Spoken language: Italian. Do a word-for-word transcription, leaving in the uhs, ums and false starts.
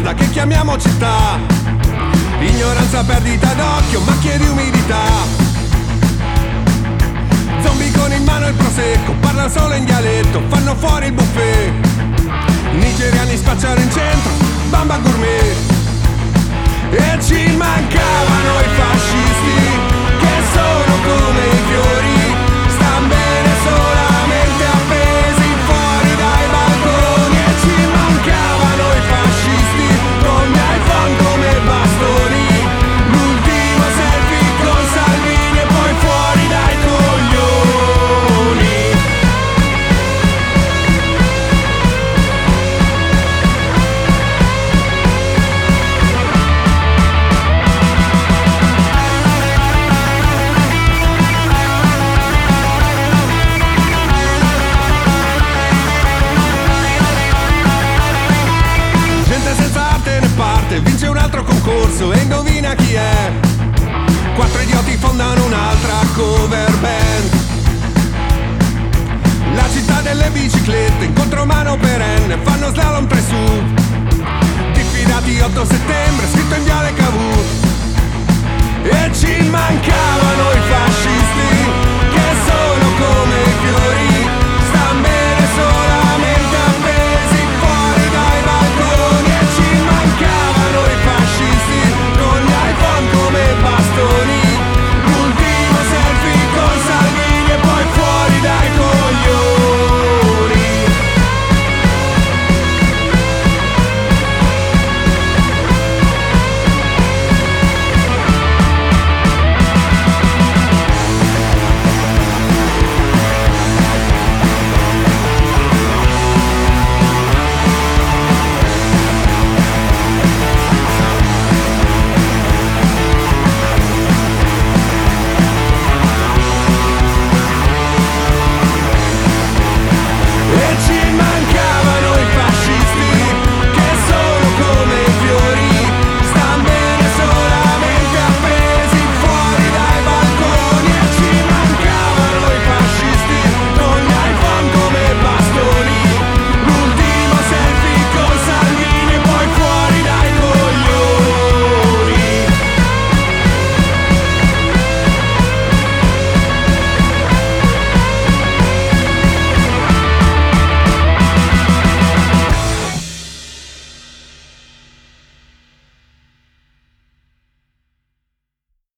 vuota che chiamiamo città. Ignoranza, perdita d'occhio, macchie di umidità. Zombie con in mano il prosecco, parlano solo in dialetto, fanno fuori il buffet. Nigeriani spacciano in centro, bamba gourmet. E ci mancavano i fascisti che sono così